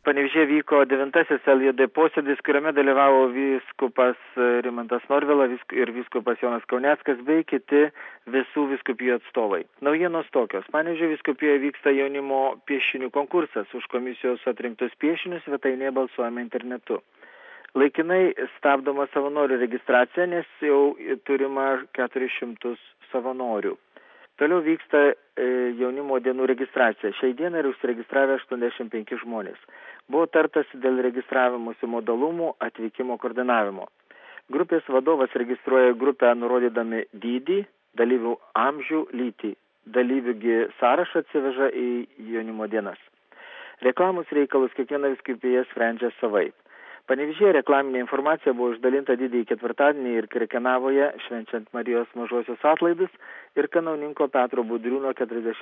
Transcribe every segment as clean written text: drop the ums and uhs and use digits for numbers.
Panevėžyje vyko 9-asis LJD posėdis, kuriame dalyvavo vyskupas Rimantas Norvila ir vyskupas Jonas Kauneckas bei kiti visų vyskupijų atstovai. Naujienos tokios. Panevėžio vyskupijoje vyksta jaunimo piešinių konkursas. Už komisijos atrinktus piešinius svetainėje balsuojama internetu. Laikinai stabdoma savanorių registracija, nes jau turima 400 savanorių. Toliau vyksta jaunimo dienų registracija. Šiai dienai yra užsiregistravę 85 žmonės. Buvo tartasi dėl registravimosi modalumų atvykimo koordinavimo. Grupės vadovas registruoja grupę nurodydami dydį, dalyvių amžių, lytį. Dalyvių sąrašą atsiveža į jaunimo dienas. Reklamos reikalus kiekviena vyskupija sprendžia savaip. Panevėžyje reklaminė informacija buvo išdalinta didįjį ketvirtadienį ir Krekenavoje, švenčiant Marijos mažosios atlaidus ir kanauninko Petro Budriūno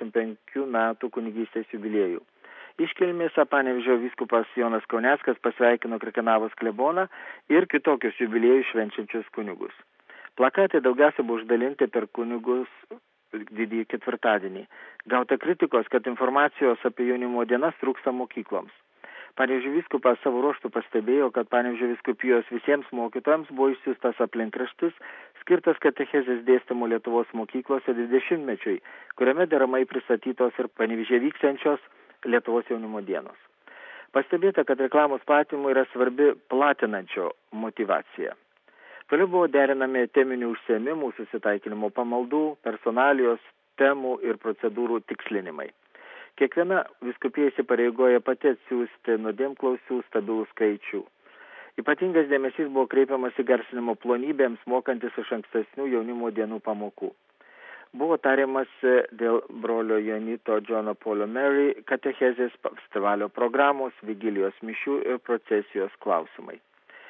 45 metų kunigystės jubiliejų. Iškilmėse Panevėžio vyskupas Jonas Kauneckas pasveikino Krekenavos kleboną ir kitokius jubiliejus švenčiančius kunigus. Plakatai daugiausia buvo išdalinti per kunigus didįjį ketvirtadienį. Gauta kritikos, kad informacijos apie jaunimo dienas trūksta mokykloms. Panevėžio vyskupas savo ruožtu pastebėjo, kad Panevėžio vyskupijos visiems mokytojams buvo išsiųstas aplinkraštis, skirtas katechezės dėstymo Lietuvos mokyklose 20-mečiui, kuriame deramai pristatytos ir Panevėžyje vyksiančios Lietuvos jaunimo dienos. Pastebėta, kad reklamos platinimui yra svarbi platinančio motyvacija. Toliau buvo derinami teminių užsiėmimų, susitaikinimo pamaldų, personalijos, temų ir procedūrų tikslinimai. Kiekviena vyskupija įsipareigoja pati atsiųsti nuodėmklausių stabilų skaičių. Ypatingas dėmesys buvo kreipiamas į garsinimo plonybėms, mokantis iš ankstesnių jaunimo dienų pamokų. Buvo tariamasi dėl brolio Jonito Džono Polio Mary katechezės festivalio programos, vigilijos mišių ir procesijos klausimai.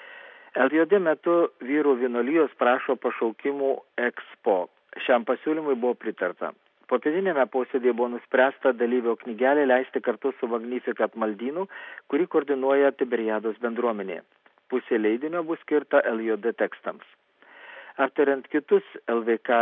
LJD metu vyrų vienuolijos prašo pašaukimų Expo. Šiam pasiūlymui buvo pritarta. Popietinėme posėdėje buvo nuspręsta dalyvio knygelę leisti kartu su Magnificat maldynu, kurį koordinuoja Tiberiados bendruomenė. Pusė leidinio bus skirta LJD tekstams. Aptariant kitus LVK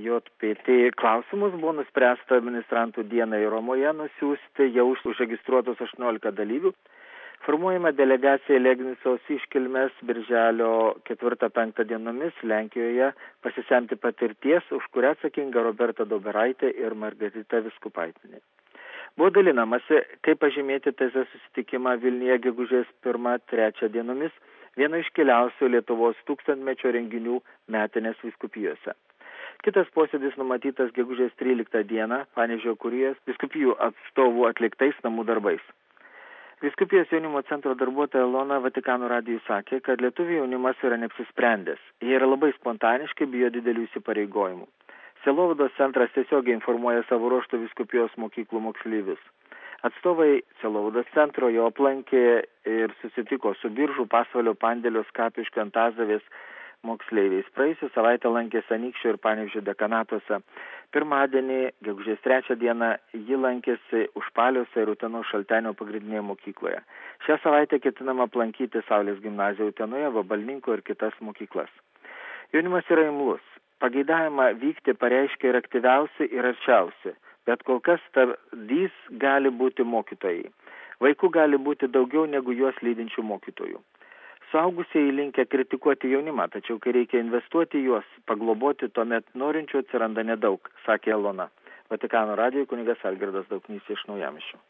JPT klausimus, buvo nuspręsta administrantų dienai Romoje nusiųsti jau užregistruotus 18 dalyvių. Formuojama delegacija Legnicos iškilmės birželio 4-5 dienomis Lenkijoje pasisemti patirties, už kurią atsakinga Roberta Doberaitė ir Margarita Viskupaitienė. Buvo dalinamasi, kaip pažymėti tezę susitikimą Vilniuje gegužės 1-3 dienomis, vieno iškiliausių Lietuvos 1000-mečio renginių metinės vyskupijose. Kitas posėdis numatytas gegužės 13 dieną Panevėžio kurijos vyskupijų atstovų atliktais namų darbais. Vyskupijos jaunimo centro darbuotoja Ilona Vatikano radijui sakė, kad lietuvių jaunimas yra neapsisprendęs. Jie yra labai spontaniški, bijo didelių įsipareigojimų. Sielovados centras tiesiogiai informuoja savo ruožtų vyskupijos mokyklų moksleivius. Atstovai Sielovados centro jau aplankė ir susitiko su Biržų, Pasvalio, Pandėlio, Skapiškio, Antazavės moksleiviais. Praėjusią savaitę lankėsi Anykščio ir Panevėžio dekanatuose. Pirmadienį, gegužės 3 dieną, ji lankėsi Užpaliuose ir Utenos Šaltenio pagrindinėje mokykloje. Šią savaitę ketinama aplankyti Saulės gimnaziją Utenoje, Vabalninko ir kitas mokyklas. Jaunimas yra imlus. Pageidavimą vykti pareiškia ir aktyviausi, ir arčiausi, bet kol kas stabdys gali būti mokytojai. Vaikų gali būti daugiau negu juos lydinčių mokytojų. Suaugusieji linkę kritikuoti jaunimą, tačiau kai reikia investuoti juos, pagloboti, tuomet norinčių atsiranda nedaug, sakė Ilona. Vatikano radijui kunigas Algirdas Dauknys iš Naujamiesčio.